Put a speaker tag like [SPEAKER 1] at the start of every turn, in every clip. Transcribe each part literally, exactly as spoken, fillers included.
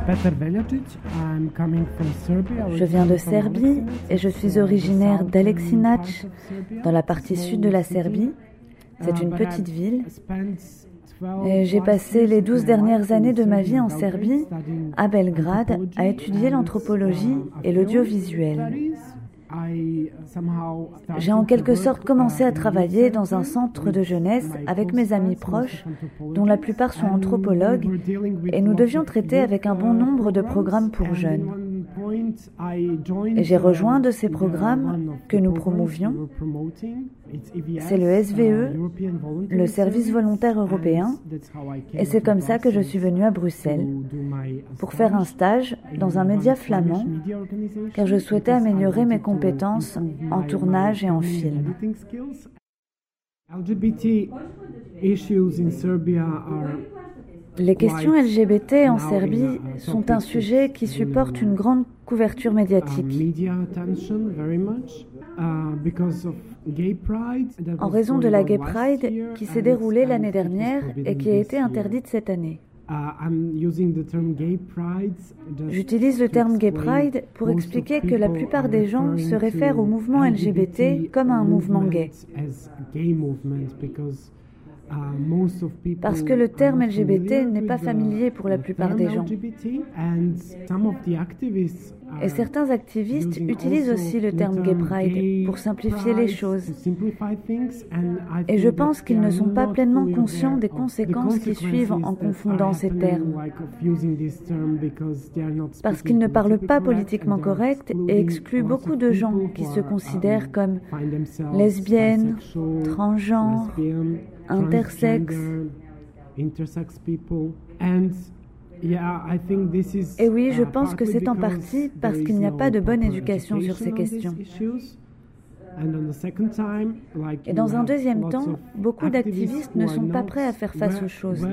[SPEAKER 1] Je viens de Serbie et je suis originaire d'Aleksinac, dans la partie sud de la Serbie. C'est une petite ville. Et j'ai passé les douze dernières années de ma vie en Serbie, à Belgrade, à étudier l'anthropologie et l'audiovisuel. J'ai en quelque sorte commencé à travailler dans un centre de jeunesse avec mes amis proches, dont la plupart sont anthropologues, et nous devions traiter avec un bon nombre de programmes pour jeunes. Et j'ai rejoint un de ces programmes que nous promouvions. C'est le S V E, le Service volontaire européen, et c'est comme ça que je suis venue à Bruxelles, pour faire un stage dans un média flamand, car je souhaitais améliorer mes compétences en tournage et en film. Les questions L G B T en Serbie sont un sujet qui supporte une grande couverture médiatique. En raison de la Gay Pride qui s'est déroulée l'année dernière et qui a été interdite cette année. J'utilise le terme Gay Pride pour expliquer que la plupart des gens se réfèrent au mouvement L G B T comme à un mouvement gay. Parce que le terme L G B T n'est pas familier pour la plupart des gens. Et certains activistes utilisent aussi le terme Gay Pride pour simplifier les choses. Et je pense qu'ils ne sont pas pleinement conscients des conséquences qui suivent en confondant ces termes. Parce qu'ils ne parlent pas politiquement correct et excluent beaucoup de gens qui se considèrent comme lesbiennes, transgenres, intersexes. Et oui, je pense que c'est en partie parce qu'il n'y a pas de bonne éducation sur ces questions. Et dans un deuxième temps, beaucoup d'activistes ne sont pas prêts à faire face aux choses.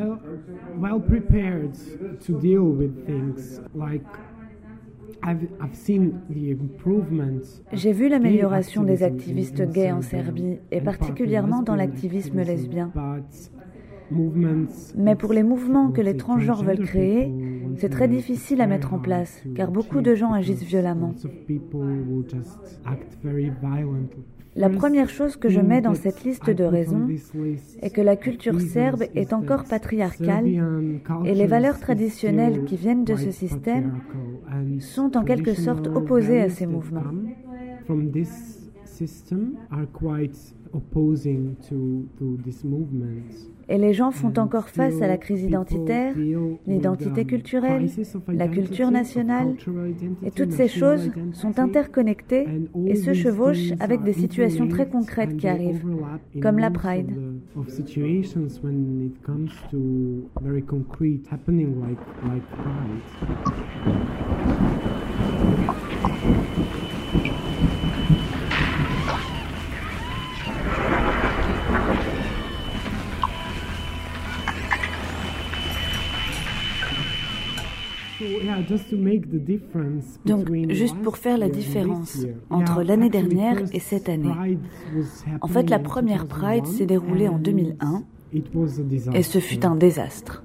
[SPEAKER 1] J'ai vu l'amélioration des activistes gays en Serbie, et particulièrement dans l'activisme lesbien. Mais pour les mouvements que les transgenres veulent créer, c'est très difficile à mettre en place, car beaucoup de gens agissent violemment. La première chose que je mets dans cette liste de raisons est que la culture serbe est encore patriarcale et les valeurs traditionnelles qui viennent de ce système sont en quelque sorte opposées à ces mouvements. Et les gens font encore face à la crise identitaire, l'identité culturelle, la culture nationale, et toutes ces choses sont interconnectées et se chevauchent avec des situations très concrètes qui arrivent, comme la Pride. Donc, juste pour faire la différence entre l'année dernière et cette année. En fait, la première Pride s'est déroulée en deux mille un et ce fut un désastre.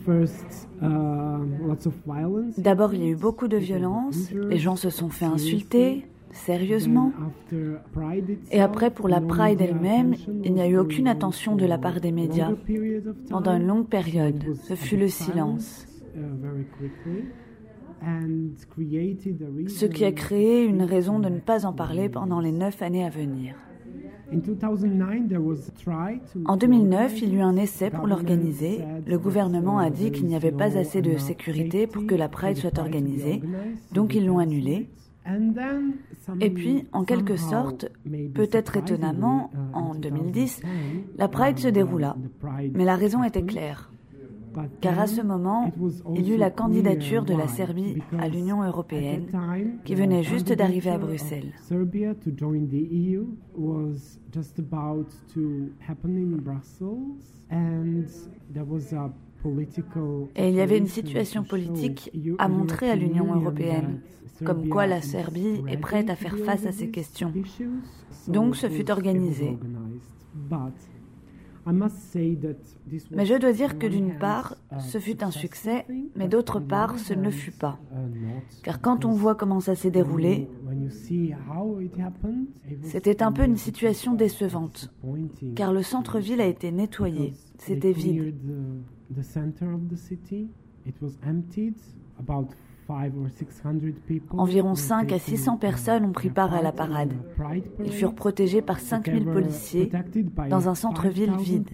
[SPEAKER 1] D'abord, il y a eu beaucoup de violence, les gens se sont fait insulter, sérieusement. Et après, pour la Pride elle-même, il n'y a eu aucune attention de la part des médias. Pendant une longue période, ce fut le silence. Ce qui a créé une raison de ne pas en parler pendant les neuf années à venir. En deux mille neuf, il y eut un essai pour l'organiser. Le gouvernement a dit qu'il n'y avait pas assez de sécurité pour que la Pride soit organisée, donc ils l'ont annulée. Et puis, en quelque sorte, peut-être étonnamment, en deux mille dix, la Pride se déroula. Mais la raison était claire. Car à ce moment, il y eut la candidature de la Serbie à l'Union européenne qui venait juste d'arriver à Bruxelles. Et il y avait une situation politique à montrer à l'Union européenne, comme quoi la Serbie est prête à faire face à ces questions. Donc ce fut organisé. Mais je dois dire que d'une part, ce fut un succès, mais d'autre part, ce ne le fut pas. Car quand on voit comment ça s'est déroulé, c'était un peu une situation décevante, car le centre-ville a été nettoyé, c'était vide. Environ cinq à six cents personnes ont pris part à la parade. Ils furent protégés par cinq mille policiers dans un centre-ville vide.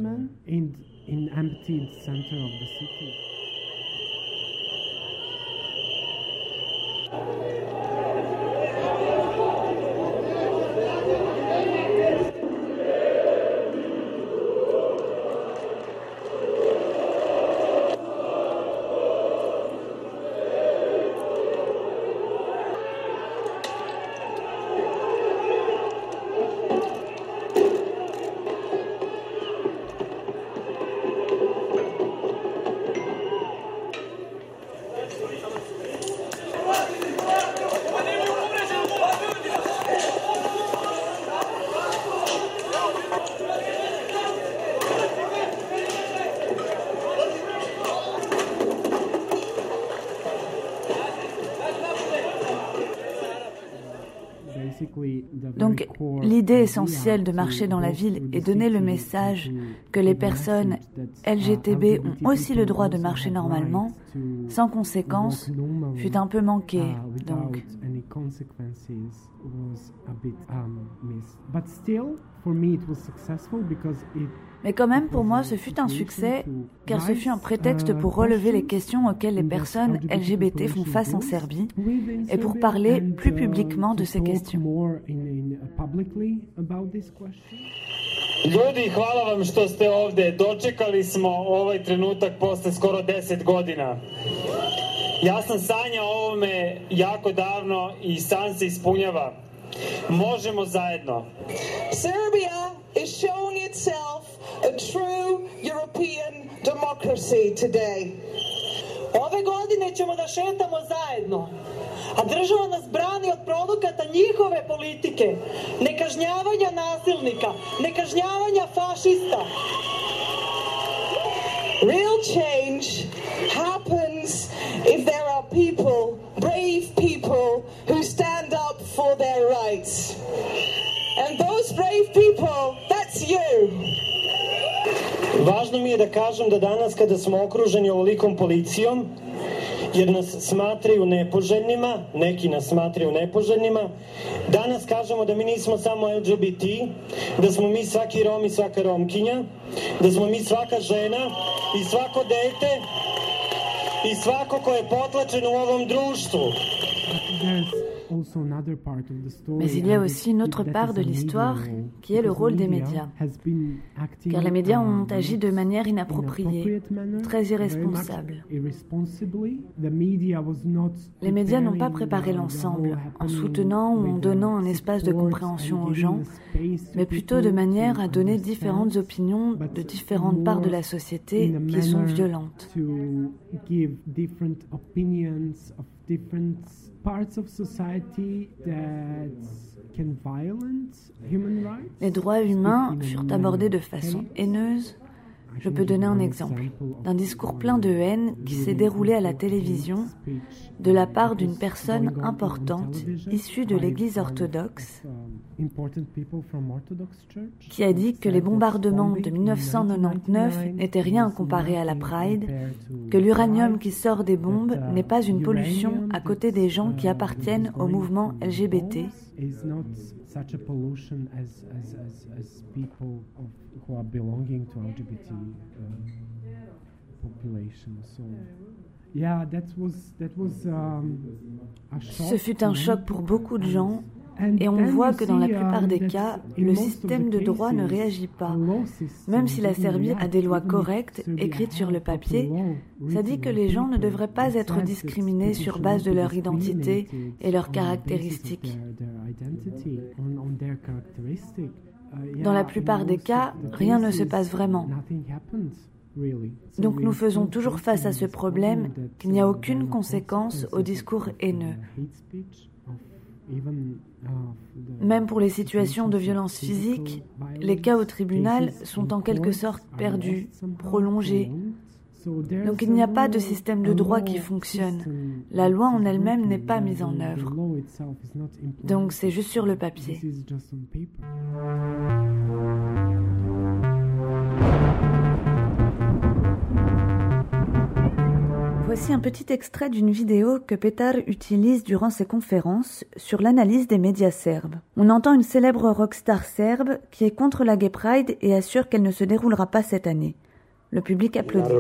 [SPEAKER 1] Donc, l'idée essentielle de marcher dans la ville et donner le message que les personnes L G B T ont aussi le droit de marcher normalement, sans conséquence, fut un peu manquée. Donc. Mais quand même, pour moi, ce fut un succès, car ce fut un prétexte pour relever les questions auxquelles les personnes L G B T font face en Serbie et pour parler plus publiquement de ces questions.
[SPEAKER 2] Ljudi, hvala vam što ste ovde. Dočekali smo ovaj trenutak posle skoro deset godina. Ja sam sanjao o ovome jako davno i san se ispunjava. Možemo zajedno.
[SPEAKER 3] Serbia is showing itself a true European democracy today. Ove godine ćemo da šetamo zajedno, a država nas brani od produkata njihove politike, nekažnjavanja nasilnika, nekažnjavanja fašista. Real change happens if there are people, brave people, who stand up for their rights. And those brave people, that's you.
[SPEAKER 2] Važno mi je da kažem da danas kada smo okruženi ovolikom policijom, jer nas smatraju nepoželjnima, neki nas smatraju nepoželjnima, danas kažemo da mi nismo samo L G B T, da smo mi svaki Rom i svaka Romkinja, da smo mi svaka žena i svako dete i svako ko je potlačen u ovom društvu.
[SPEAKER 1] Mais il y a aussi une autre part de l'histoire qui est le rôle des médias. Car les médias ont agi de manière inappropriée, très irresponsable. Les médias n'ont pas préparé l'ensemble en soutenant ou en donnant un espace de compréhension aux gens, mais plutôt de manière à donner différentes opinions de différentes parts de la société qui sont violentes. Les droits humains furent abordés de façon haineuse. Je peux donner un exemple d'un discours plein de haine qui s'est déroulé à la télévision de la part d'une personne importante issue de l'Église orthodoxe qui a dit que les bombardements de mille neuf cent quatre-vingt-dix-neuf n'étaient rien comparé à la Pride, que l'uranium qui sort des bombes n'est pas une pollution à côté des gens qui appartiennent au mouvement L G B T.
[SPEAKER 4] Such a pollution as as as as people of, who are belonging to L G B T um, population. So yeah, that was that was um, a shock.
[SPEAKER 1] Ce fut un choc pour beaucoup de gens. Et on voit que dans la plupart des cas, le système de droit ne réagit pas. Même si la Serbie a des lois correctes, écrites sur le papier, ça dit que les gens ne devraient pas être discriminés sur base de leur identité et leurs caractéristiques. Dans la plupart des cas, rien ne se passe vraiment. Donc nous faisons toujours face à ce problème qu'il n'y a aucune conséquence au discours haineux. Même pour les situations de violence physique, les cas au tribunal sont en quelque sorte perdus, prolongés. Donc il n'y a pas de système de droit qui fonctionne. La loi en elle-même n'est pas mise en œuvre. Donc c'est juste sur le papier. Voici un petit extrait d'une vidéo que Petar utilise durant ses conférences sur l'analyse des médias serbes. On entend une célèbre rockstar serbe qui est contre la Gay Pride et assure qu'elle ne se déroulera pas cette année. Le public applaudit.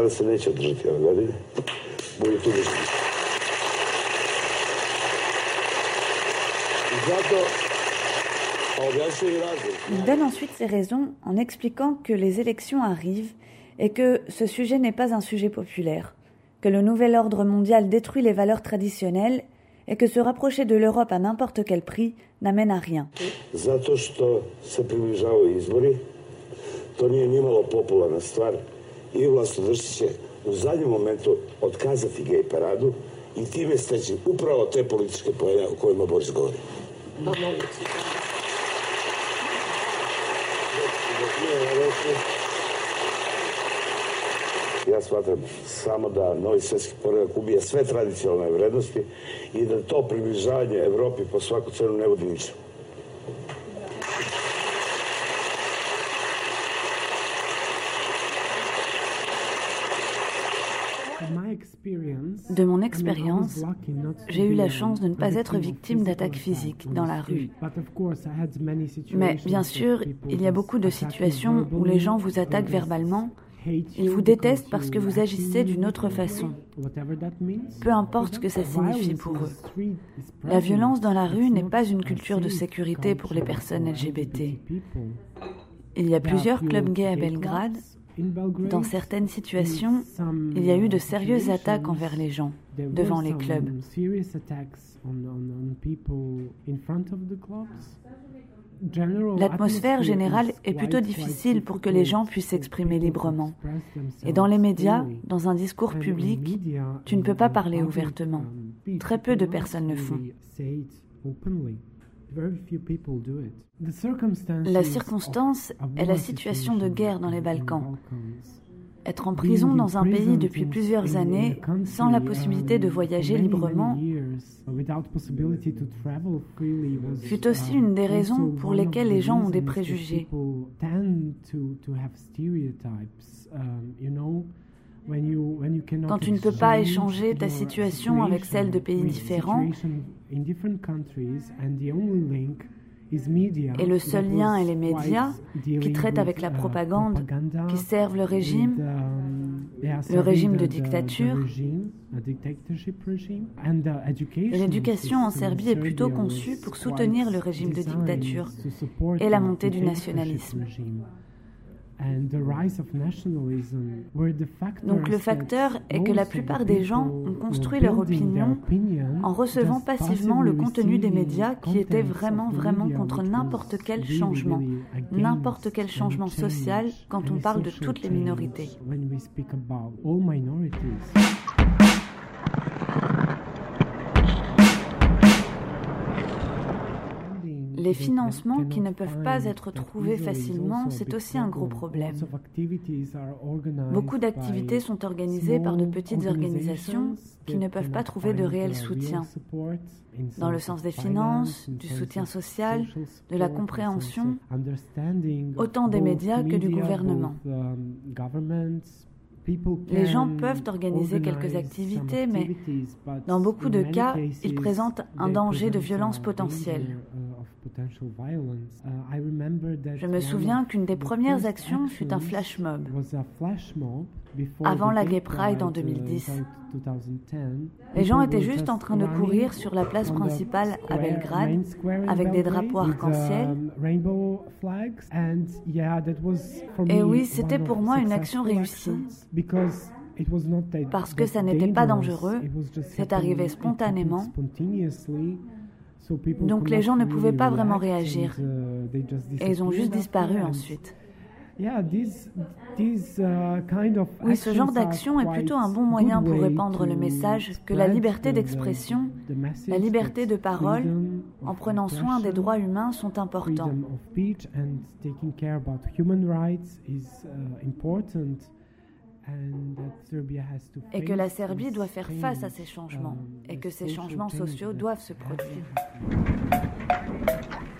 [SPEAKER 1] Il donne ensuite ses raisons en expliquant que les élections arrivent et que ce sujet n'est pas un sujet populaire, que le nouvel ordre mondial détruit les valeurs traditionnelles et que se rapprocher de l'Europe à n'importe quel prix n'amène à rien.
[SPEAKER 5] Zato što se približavaju izbori, to nije nimalo popularna stvar i vlast vrši će u zadnjem momentu otkazati gej paradu i time steći upravo te političke poene o kojima Boris govori. Ja smatram samo da novi svjetski poredak ubija sve tradicionalne vrednosti i da to približavanje Evropi po svaku cenu ne vodi ničemu.
[SPEAKER 1] De mon expérience, j'ai eu la chance de ne pas être victime d'attaques physiques dans la rue. Mais bien sûr, il y a beaucoup de situations où les gens vous attaquent verbalement. Ils vous détestent parce que vous agissez d'une autre façon. Peu importe ce que ça signifie pour eux. La violence dans la rue n'est pas une culture de sécurité pour les personnes L G B T. Il y a plusieurs clubs gays à Belgrade. Dans certaines situations, il y a eu de sérieuses attaques envers les gens devant les clubs. L'atmosphère générale est plutôt difficile pour que les gens puissent s'exprimer librement. Et dans les médias, dans un discours public, tu ne peux pas parler ouvertement. Très peu de personnes le font. La circonstance est la situation de guerre dans les Balkans. Être en prison dans un pays depuis plusieurs années, sans la possibilité de voyager librement, fut aussi une des raisons pour lesquelles les gens ont des préjugés. Quand tu ne peux pas échanger ta situation avec celle de pays différents, et le seul lien est les médias qui traitent avec la propagande, qui servent le régime, le régime de dictature. L'éducation en Serbie est plutôt conçue pour soutenir le régime de dictature et la montée du nationalisme. Donc le facteur est que la plupart des gens ont construit leur opinion en recevant passivement le contenu des médias qui était vraiment, vraiment contre n'importe quel changement, n'importe quel changement social quand on parle de toutes les minorités. Les financements qui ne peuvent pas être trouvés facilement, c'est aussi un gros problème. Beaucoup d'activités sont organisées par de petites organisations qui ne peuvent pas trouver de réel soutien, dans le sens des finances, du soutien social, de la compréhension, autant des médias que du gouvernement. Les gens peuvent organiser quelques activités, mais dans beaucoup de cas, ils présentent un danger de violence potentielle. Je me souviens qu'une des premières actions fut un flash mob. Avant la Gay Pride en deux mille dix. Les gens étaient juste en train de courir sur la place principale à Belgrade avec des drapeaux arc-en-ciel. Et oui, c'était pour moi une action réussie. Parce que ça n'était pas dangereux, c'est arrivé spontanément. Donc les gens ne pouvaient pas vraiment réagir. Et ils ont juste disparu ensuite.
[SPEAKER 4] Yeah, these, these, uh, kind of
[SPEAKER 1] Oui, ce genre d'action est plutôt un bon moyen pour répandre le message que la liberté d'expression, la liberté de parole, en prenant soin des droits humains, sont importants. Et que la Serbie doit faire face à ces changements, et que ces changements sociaux doivent se produire.